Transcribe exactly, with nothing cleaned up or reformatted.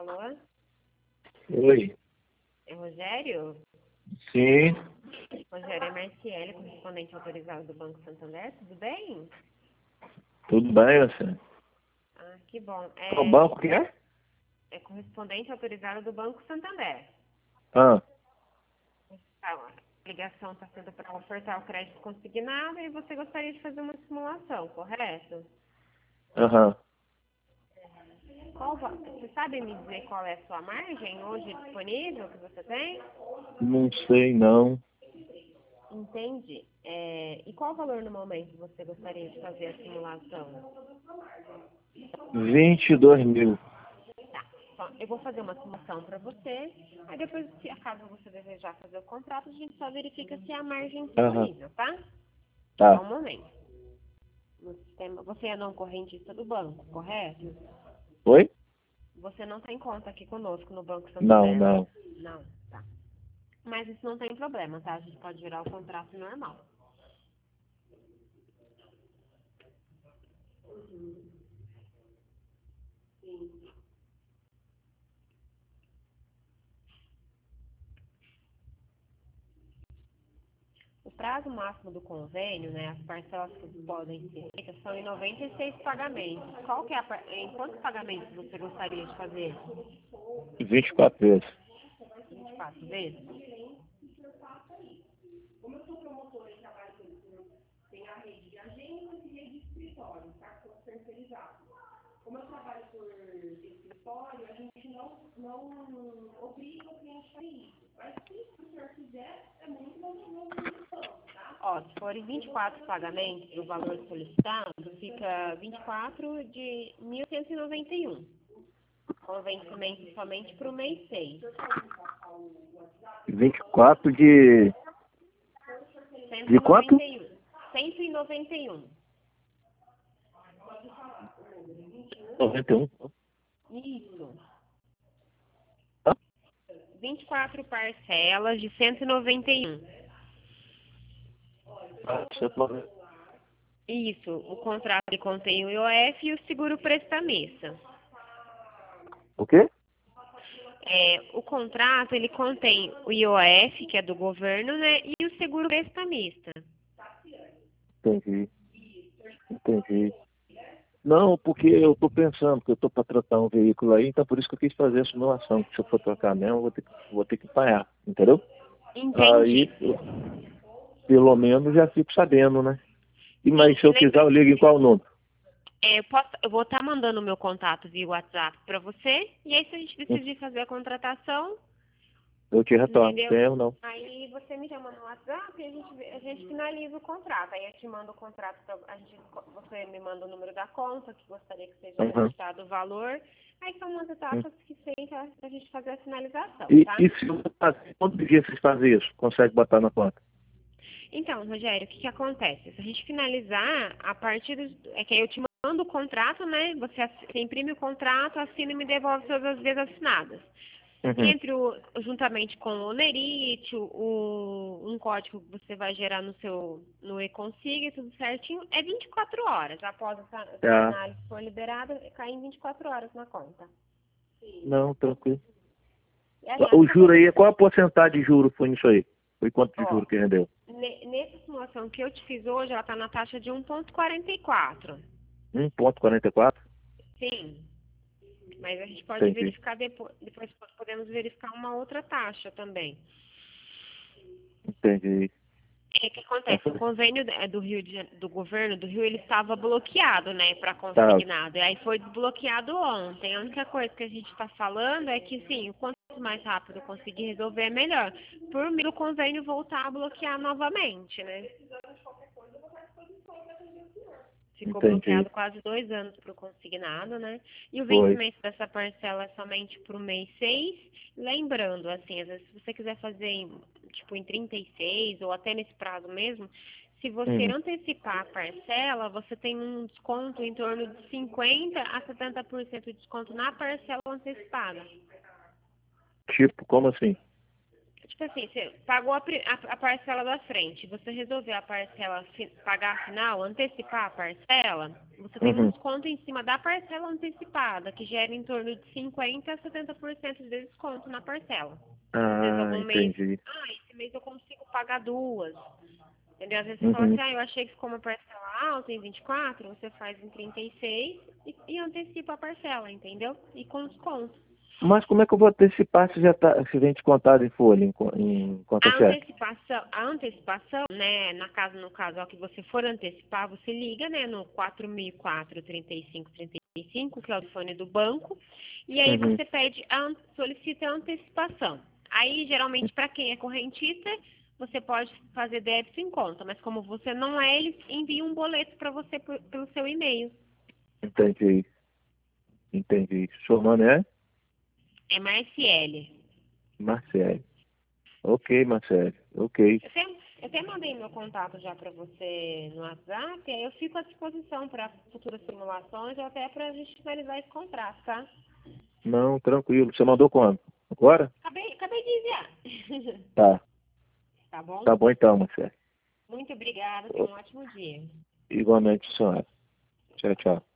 Alô? Oi. É Rogério? Sim. Rogério é Marciele, correspondente autorizado do Banco Santander, tudo bem? Tudo bem, você? Ah, que bom. Qual É, banco que é? é correspondente autorizado do Banco Santander. Ah, Tá, a ligação está sendo para ofertar o crédito consignado e você gostaria de fazer uma simulação, correto? aham. Qual, va- você sabe me dizer qual é a sua margem hoje disponível que você tem? Não sei, não. Entendi. É, e qual valor no momento você gostaria de fazer a simulação? Vinte e dois mil. Tá. Só, eu vou fazer uma simulação para você. Aí depois, se acaso você desejar fazer o contrato, a gente só verifica se há margem Aham. disponível, tá? Só Tá. um momento. No sistema, você é não correntista do banco, correto? Oi? Você não tem conta aqui conosco no Banco Não, Santander, né? não. Não, tá. Mas isso não tem problema, tá? A gente pode virar o contrato normal. O prazo máximo do convênio, né, as parcelas que podem ser feitas são em noventa e seis pagamentos. Qual que é a, par- em quantos pagamentos você gostaria de fazer? Vinte e quatro vezes. vinte e quatro vezes? Ó, se forem vinte e quatro pagamentos, o valor solicitado fica vinte e quatro de mil cento e noventa e um, com vencimento somente para o mês seis. Vinte e quatro de... De quanto? cento e noventa e um. Noventa e um. Isso. Tá? vinte e quatro parcelas de cento e noventa e um. Ah, cento e noventa. Isso. O contrato ele contém o I O F e o seguro prestamista. O quê? É, o contrato ele contém o I O F, que é do governo, né, e o seguro prestamista. Entendi. Entendi. Não, porque eu tô pensando que eu tô para trocar um veículo aí, então por isso que eu quis fazer a simulação. Se eu for trocar mesmo, eu vou ter que, vou ter que pagar, entendeu? Entendi. Aí, eu, pelo menos, já fico sabendo, né? E, Sim, mas se e eu quiser, lembra, eu ligo em qual número? é, eu, posso, eu vou estar mandando o meu contato via WhatsApp para você, e aí se a gente decidir fazer a contratação, Eu te retorno, entendeu? tem erro não. Aí você me chama no WhatsApp e a gente, vê- a gente finaliza o contrato. Aí eu te mando o contrato, pra, a gente, você me manda o número da conta, que gostaria que seja Uhum. creditado o valor. Aí são umas Uhum. etapas que feita a gente fazer a finalização, E, tá? e se eu fazer, quantos dias vocês fazem isso? Consegue botar na conta? Então, Rogério, o que, que acontece? Se a gente finalizar, a partir do, é que aí eu te mando o contrato, né? Você, ass- você imprime o contrato, assina e me devolve todas as vezes assinadas. Uhum. Entre o, juntamente com o olerite, o, um código que você vai gerar no seu no e-consig, tudo certinho, é vinte e quatro horas. Após essa, essa Tá. análise for liberada, cai em vinte e quatro horas na conta. Não, tranquilo. E, aliás, O como juro eu, aí, qual a porcentagem de juro foi nisso aí? Foi quanto de ó, juro que rendeu? ne- nessa simulação que eu te fiz hoje, ela está na taxa de um vírgula quarenta e quatro. um vírgula quarenta e quatro? Sim, mas a gente pode Entendi. verificar depois, depois podemos verificar uma outra taxa também. Entendi. É que acontece, o convênio é, do Rio de, Jane- do governo do Rio, ele estava bloqueado, né, para Tá. consignado. E aí foi desbloqueado ontem. A única coisa que a gente está falando é que, sim, o quanto mais rápido conseguir resolver é melhor. Por mim, o convênio voltar a bloquear novamente, né? Ficou Entendi. bloqueado quase dois anos para o consignado, né? E o Foi. vencimento dessa parcela é somente para o mês seis. Lembrando, assim, às vezes se você quiser fazer em, tipo, em trinta e seis ou até nesse prazo mesmo, se você Uhum. antecipar a parcela, você tem um desconto em torno de cinquenta a setenta por cento de desconto na parcela antecipada. Tipo, como assim? tipo assim, você pagou a, pri- a- a parcela da frente, você resolveu a parcela, fi- pagar a final, antecipar a parcela, você tem um Uhum. desconto em cima da parcela antecipada, que gera em torno de cinquenta a setenta por cento de desconto na parcela. Às vezes Ah, algum mês, entendi. ah, esse mês eu consigo pagar duas. Entendeu? Às vezes você fala Uhum. assim, ah, eu achei que ficou uma parcela alta em vinte e quatro, você faz em trinta e seis e, e antecipa a parcela, entendeu? E com desconto. Mas como é que eu vou antecipar se já tá, se vem descontado em folha, em, co- em conta A cheque? antecipação, a antecipação, né, na caso, no caso, ao que você for antecipar, você liga, né, no quatro mil e quatro, trinta e cinco, trinta e cinco, que é o telefone do banco, e aí Uhum. você pede, a, an- solicita a antecipação. Aí, geralmente, para quem é correntista, você pode fazer débito em conta, mas como você não é, eles enviam um boleto para você por- pelo seu e-mail. Entendi, entendi. Seu nome é? É Marciele. Marcelo. Ok, Marcelo. Ok. Eu até, eu até mandei meu contato já para você no WhatsApp, aí eu fico à disposição para futuras simulações ou até para a gente finalizar esse contrato, tá? Não, tranquilo. Você mandou quando? Agora? Acabei, acabei de enviar. Tá. Tá bom? Tá bom então, Marcelo. Muito obrigada, tenha um ótimo dia. Igualmente, senhora. Tchau, tchau.